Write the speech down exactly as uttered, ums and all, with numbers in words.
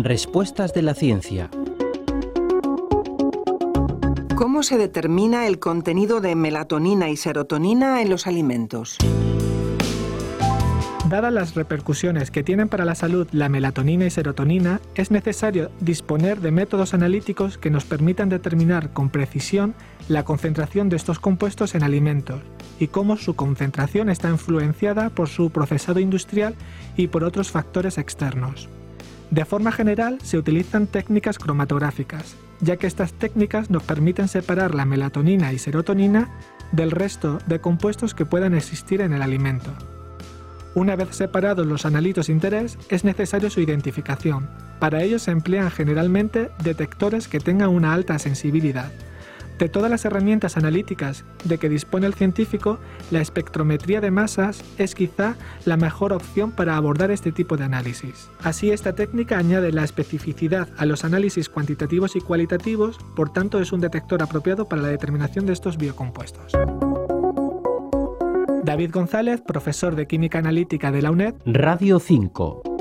Respuestas de la ciencia. ¿Cómo se determina el contenido de melatonina y serotonina en los alimentos? Dadas las repercusiones que tienen para la salud la melatonina y serotonina, es necesario disponer de métodos analíticos que nos permitan determinar con precisión la concentración de estos compuestos en alimentos y cómo su concentración está influenciada por su procesado industrial y por otros factores externos. De forma general, se utilizan técnicas cromatográficas, ya que estas técnicas nos permiten separar la melatonina y serotonina del resto de compuestos que puedan existir en el alimento. Una vez separados los analitos de interés, es necesario su identificación. Para ello se emplean generalmente detectores que tengan una alta sensibilidad. De todas las herramientas analíticas de que dispone el científico, la espectrometría de masas es quizá la mejor opción para abordar este tipo de análisis. Así, esta técnica añade la especificidad a los análisis cuantitativos y cualitativos, por tanto es un detector apropiado para la determinación de estos biocompuestos. David González, profesor de Química Analítica de la UNED. Radio cinco.